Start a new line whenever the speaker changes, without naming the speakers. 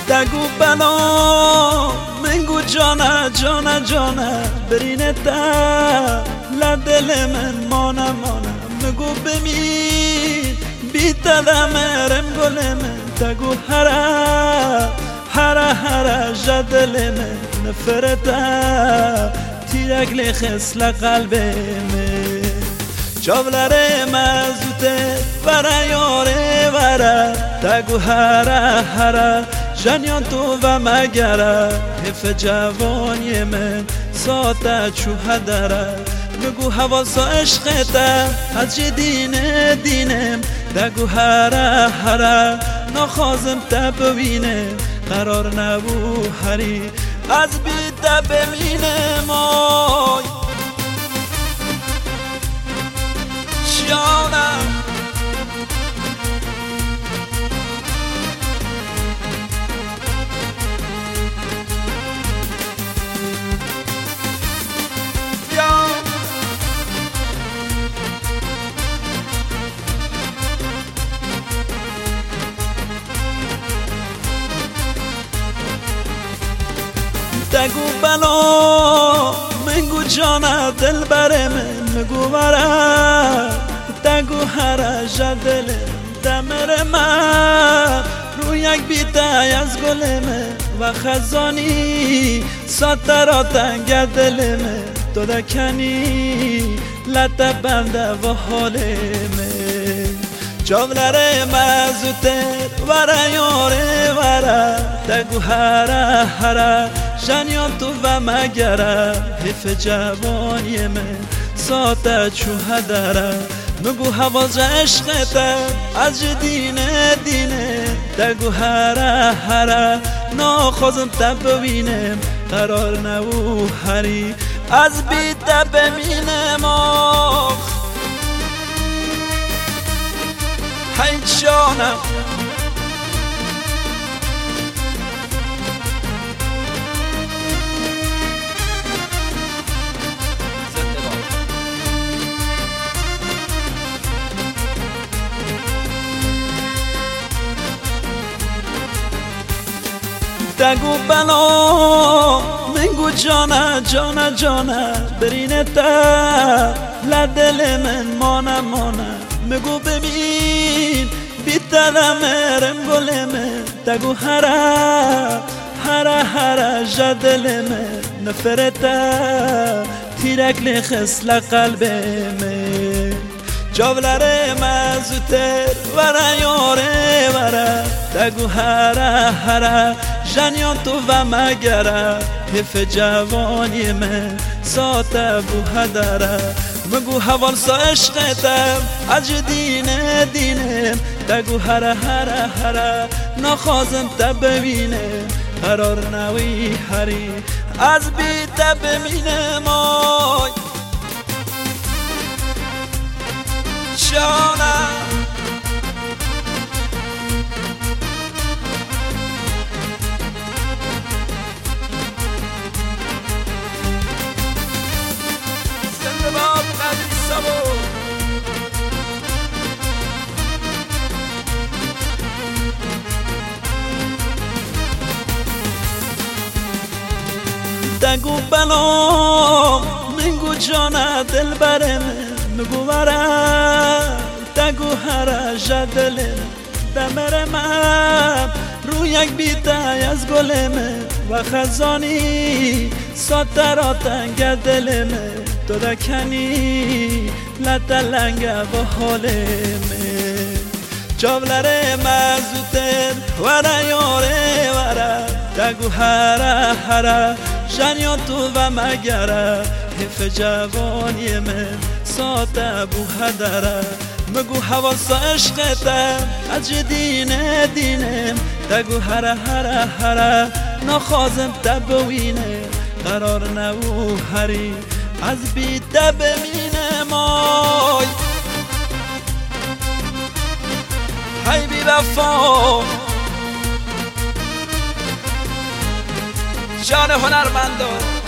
دگو بلا منگو جانه جانه جانه برینه تا لدل من مانه مانه مگو بمین بیتا دمرم گل من دگو هره هره هره جدل من نفرتا تیرک لخصل قلب من چاولره مزوته وره یاره وره دگو هره هره جنیان تو و مگره حف جوانی من ساته چو هدره مگو حواسا عشقته از چه دینه دینم دگو هره هره نخوازم تا ببینم قرار نبو هری از بیده ببینم آی جانم دگو بلا منگو جانه دل بره من مگو بره دگو هره جدل دمر من رو یک بیتای از گل من و خزانی ساتراتن گردل من تو دکنی لطه بنده و حال من جاولره مزوتر وره یاره وره دگو هره هره جنیان تو و مگره حف جوانی من ساته چو هدره مگو حواز عشقته از دینه دینه دگو هره هره نخوازم تا ببینم قرار نبو هری از بیده ببینم آخ هی جانم دگو بلا منگو جانه جانه جانه برینه تا لدل من مانه مانه مگو ببین بیتا دمرم گل من دگو هره هره هره جدل من نفرتا تیرک لخصل قلب من جاولره مزوتر وره یاره وره دگو هره هره جنیان تو و مگره حف جوانی من ساته بو هدره مگو حوالسا عشقتم از دینه دینم دگو هره هره هره نخوازم تا ببینم قرار نوی هری از بیده ببینم آی جانم دگو بلا منگو جانه دل بره مگو بره دگو هره جدل دمر من رو یک بیتای از گل من و خزانی ساتراتن گردل من تو دکنی لطه لنگه و حال من جاولره مزوتر وره یاره وره دگو هره هره جنیان تو و مگره حف جوانی من ساته بو هدره مگو حواسا عشقتم از دینه دینم دگو هره هره هره نخوازم تا ببینم قرار نبو هری از بیده ببینم آی هی بی وفا جان هنرمندو